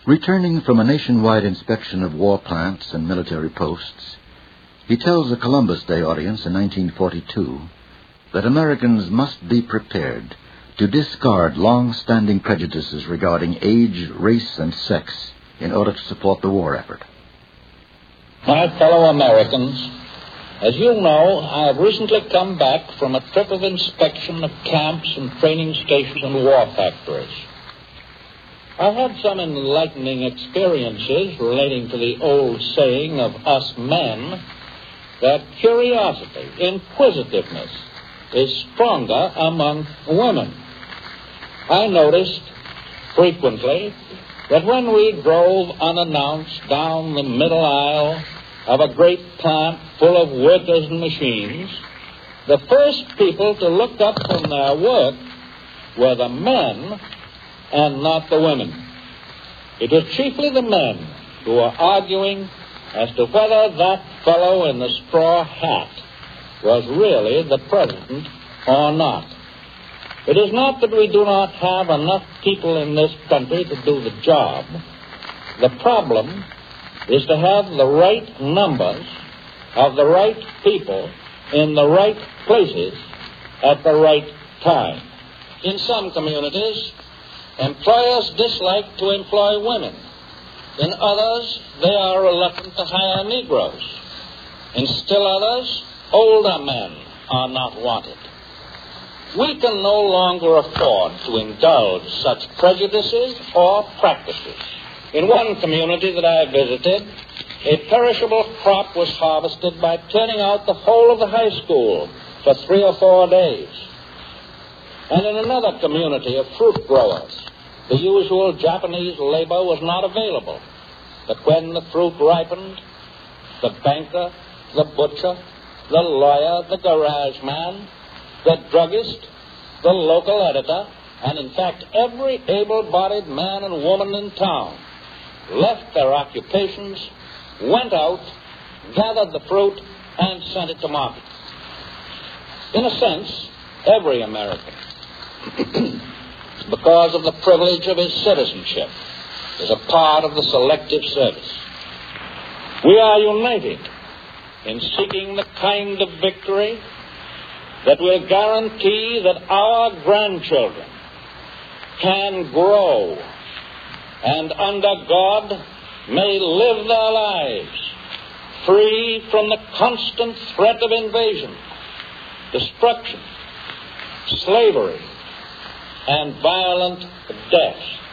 Returning from a nationwide inspection of war plants and military posts, he tells a Columbus Day audience in 1942 that Americans must be prepared to discard long-standing prejudices regarding age, race, and sex in order to support the war effort. My fellow Americans, as you know, I have recently come back from a trip of inspection of camps and training stations and war factories. I had some enlightening experiences relating to the old saying of us men that curiosity, inquisitiveness, is stronger among women. I noticed frequently that when we drove unannounced down the middle aisle of a great plant full of workers and machines, the first people to look up from their work were the men and not the women. It was chiefly the men who were arguing as to whether that fellow in the straw hat was really the president or not. It is not that we do not have enough people in this country to do the job. The problem is to have the right numbers of the right people in the right places at the right time. In some communities, employers dislike to employ women. In others, they are reluctant to hire Negroes. In still others, older men are not wanted. We can no longer afford to indulge such prejudices or practices. In one community that I visited, a perishable crop was harvested by turning out the whole of the high school for 3 or 4 days. And in another community of fruit growers, the usual Japanese labor was not available. But when the fruit ripened, the banker, the butcher, the lawyer, the garage man, the druggist, the local editor, and in fact every able-bodied man and woman in town left their occupations, went out, gathered the fruit, and sent it to market. In a sense, every American, because of the privilege of his citizenship, is a part of the selective service. We are united in seeking the kind of victory that will guarantee that our grandchildren can grow and under God may live their lives free from the constant threat of invasion, destruction, slavery, and violent death.